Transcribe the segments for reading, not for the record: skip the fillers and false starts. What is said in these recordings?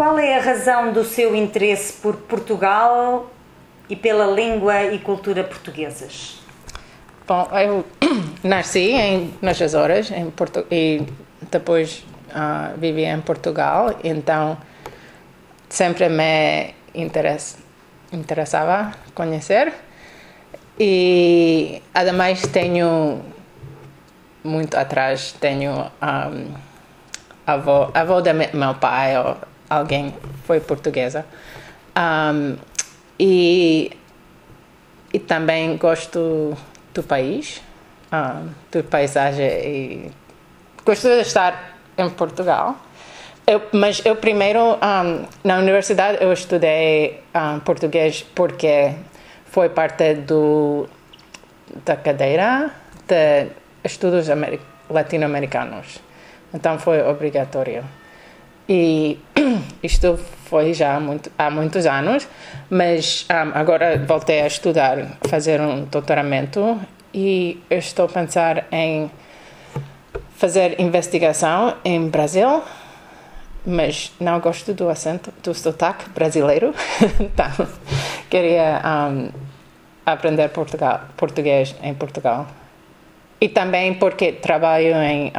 Qual é a razão do seu interesse por Portugal e pela língua e cultura portuguesas? Bom, eu nasci nas Açores e depois vivi em Portugal, então sempre me interessava conhecer. E ademais muito atrás tenho avô de meu pai ou alguém foi portuguesa, e também gosto do país, da paisagem, e gosto de estar em Portugal. Mas eu primeiro, na universidade, eu estudei português porque foi parte da cadeira de estudos latino-americanos. Então foi obrigatório. E isto foi já há muitos anos, mas agora voltei a estudar, fazer um doutoramento, e eu estou a pensar em fazer investigação em Brasil, mas não gosto do acento, do sotaque brasileiro, então queria aprender português em Portugal. E também porque trabalho em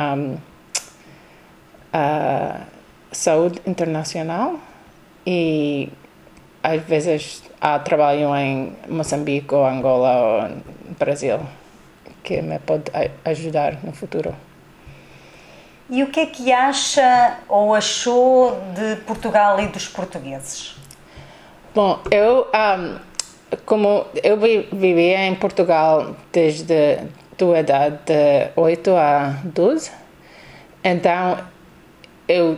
saúde internacional e às vezes trabalho em Moçambique ou Angola ou Brasil, que me pode ajudar no futuro. E o que é que acha ou achou de Portugal e dos portugueses? Bom, como eu vivi em Portugal desde a idade de 8 a 12, então eu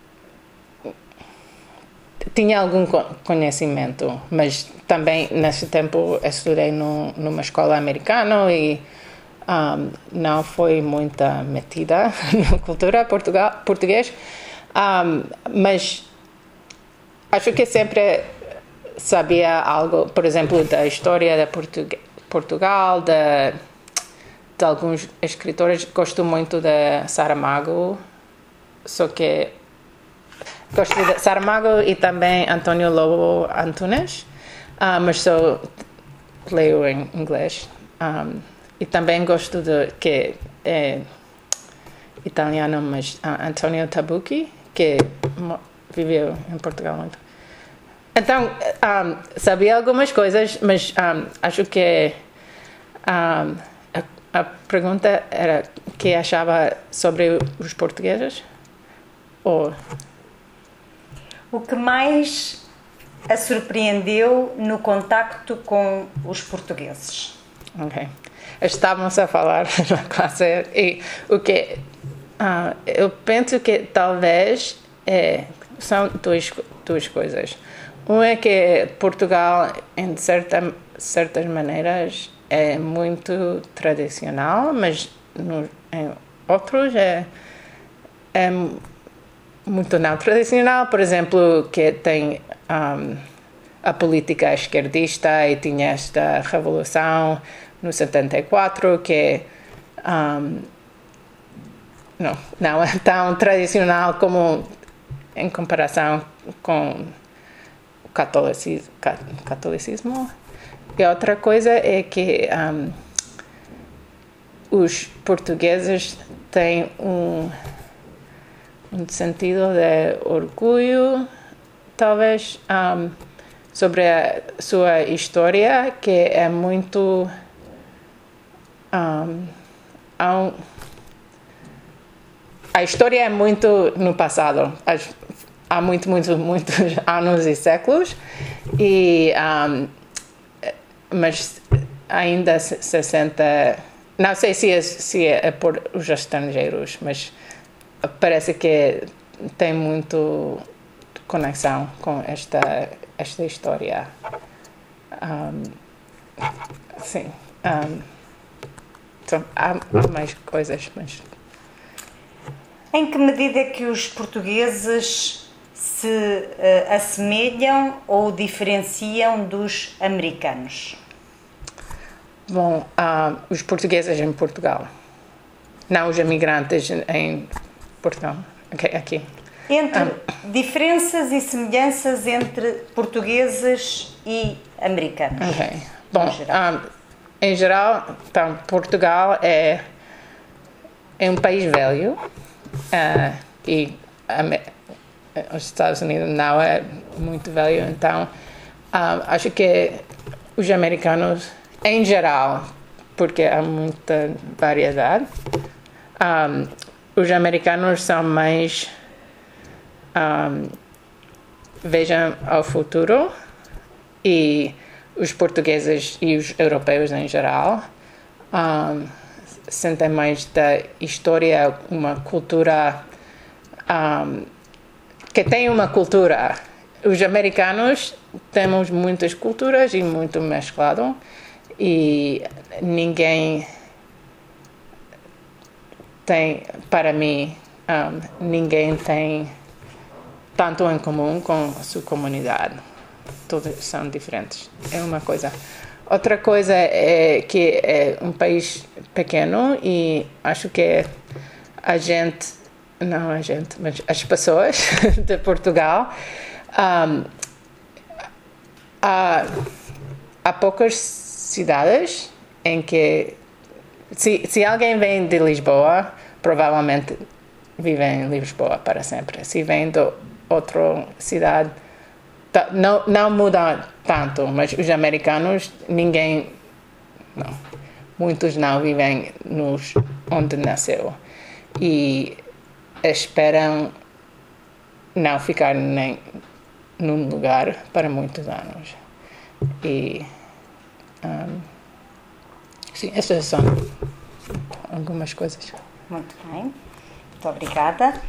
tinha algum conhecimento, mas também nesse tempo estudei numa escola americana e não foi muito metida na cultura portuguesa, mas acho que sempre sabia algo, por exemplo, da história de Portugal, de alguns escritores. Gosto muito de Saramago, só que gosto de Saramago e também António Lobo Antunes, mas só leio em inglês. E também gosto que é italiano, mas Antonio Tabucchi, que viveu em Portugal muito. Então, sabia algumas coisas, mas acho que a pergunta era o que achava sobre os portugueses? Ou o que mais a surpreendeu no contacto com os portugueses? Ok. Estávamos a falar na classe e o que eu penso que talvez são duas coisas. Uma é que Portugal, em certas maneiras, é muito tradicional, mas em outros é muito não tradicional. Por exemplo, que tem a política esquerdista e tinha esta revolução no 74, que não é tão tradicional como em comparação com o catolicismo. E outra coisa é que os portugueses têm um sentido de orgulho, talvez, sobre a sua história, que é muito a história é muito no passado, há muitos anos e séculos, mas ainda se sente, não sei se é por os estrangeiros, mas parece que tem muito conexão com esta história. Sim. Então, há mais coisas, mas... Em que medida é que os portugueses se assemelham ou diferenciam dos americanos? Bom, os portugueses em Portugal, não os imigrantes em Portugal, aqui. Entre diferenças e semelhanças entre portugueses e americanos. Ok. Bom, em geral, então, Portugal é um país velho e os Estados Unidos não é muito velho, então acho que os americanos, em geral, porque há muita variedade, os americanos são mais vejam ao futuro, e os portugueses e os europeus em geral sentem mais da história, uma cultura que tem uma cultura. Os americanos temos muitas culturas e muito mesclado, e ninguém tem, para mim, ninguém tem tanto em comum com a sua comunidade. Todos são diferentes. É uma coisa. Outra coisa é que é um país pequeno, e acho que mas as pessoas de Portugal, há poucas cidades em que, se alguém vem de Lisboa, provavelmente vive em Lisboa para sempre. Se vem de outra cidade, não muda tanto, mas os americanos, muitos não vivem onde nasceu, e esperam não ficar nem num lugar para muitos anos. E sim, essas são algumas coisas. Muito bem, muito obrigada.